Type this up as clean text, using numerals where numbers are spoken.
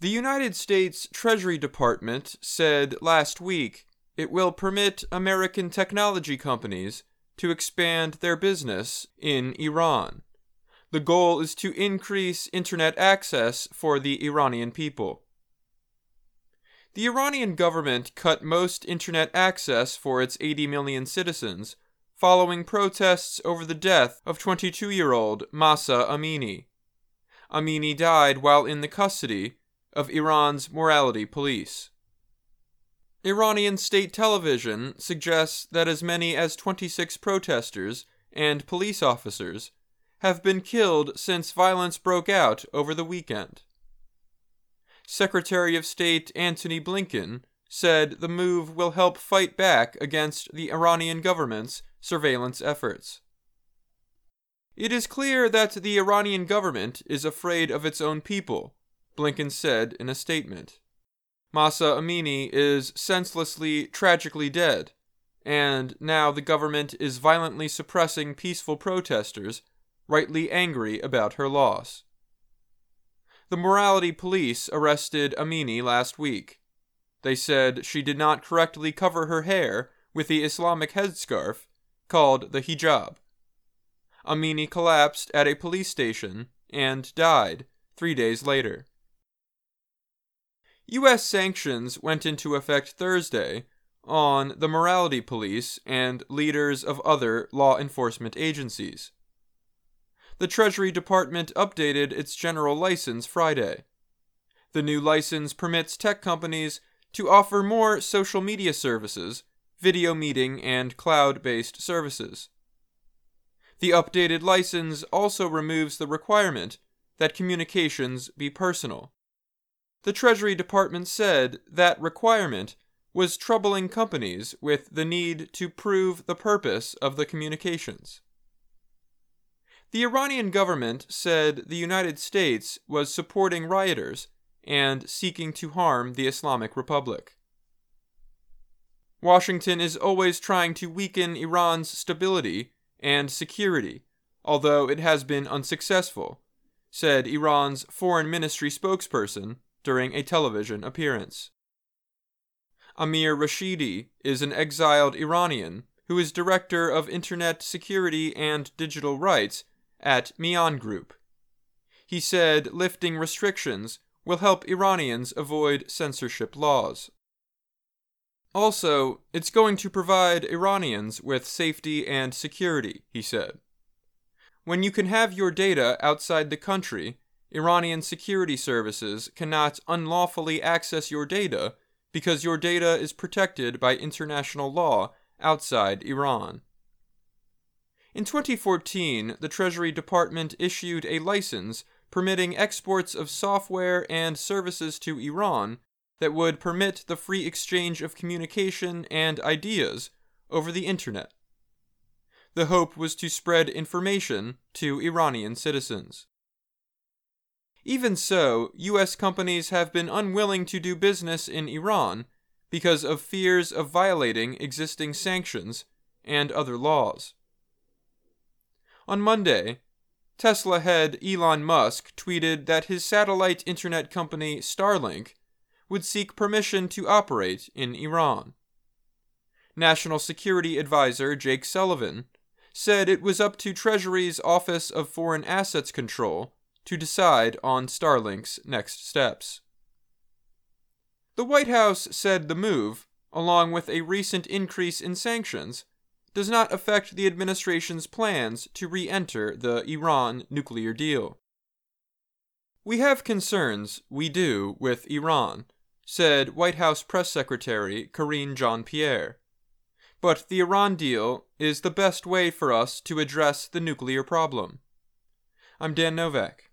The United States Treasury Department said last week it will permit American technology companies to expand their business in Iran. The goal is to increase internet access for the Iranian people. The Iranian government cut most internet access for its 80 million citizens following protests over the death of 22-year-old Mahsa Amini. Amini died while in the custody of Iran's morality police. Iranian state television suggests that as many as 26 protesters and police officers have been killed since violence broke out over the weekend. Secretary of State Antony Blinken said the move will help fight back against the Iranian government's surveillance efforts. It is clear that the Iranian government is afraid of its own people, Blinken said in a statement. Mahsa Amini is senselessly, tragically dead, and now the government is violently suppressing peaceful protesters, rightly angry about her loss. The morality police arrested Amini last week. They said she did not correctly cover her hair with the Islamic headscarf called the hijab. Amini collapsed at a police station and died 3 days later. U.S. sanctions went into effect Thursday on the morality police and leaders of other law enforcement agencies. The Treasury Department updated its general license Friday. The new license permits tech companies to offer more social media services, video meeting, and cloud-based services. The updated license also removes the requirement that communications be personal. The Treasury Department said that requirement was troubling companies with the need to prove the purpose of the communications. The Iranian government said the United States was supporting rioters and seeking to harm the Islamic Republic. Washington is always trying to weaken Iran's stability and security, although it has been unsuccessful, said Iran's foreign ministry spokesperson during a television appearance. Amir Rashidi is an exiled Iranian who is director of Internet Security and Digital Rights at Mian Group. He said lifting restrictions will help Iranians avoid censorship laws. Also, it's going to provide Iranians with safety and security, he said. When you can have your data outside the country, Iranian security services cannot unlawfully access your data because your data is protected by international law outside Iran. In 2014, the Treasury Department issued a license permitting exports of software and services to Iran that would permit the free exchange of communication and ideas over the Internet. The hope was to spread information to Iranian citizens. Even so, U.S. companies have been unwilling to do business in Iran because of fears of violating existing sanctions and other laws. On Monday, Tesla head Elon Musk tweeted that his satellite internet company Starlink would seek permission to operate in Iran. National Security Advisor Jake Sullivan said it was up to Treasury's Office of Foreign Assets Control to decide on Starlink's next steps. The White House said the move, along with a recent increase in sanctions, does not affect the administration's plans to re-enter the Iran nuclear deal. We have concerns, we do, with Iran, said White House Press Secretary Karine Jean-Pierre. But the Iran deal is the best way for us to address the nuclear problem. I'm Dan Novak.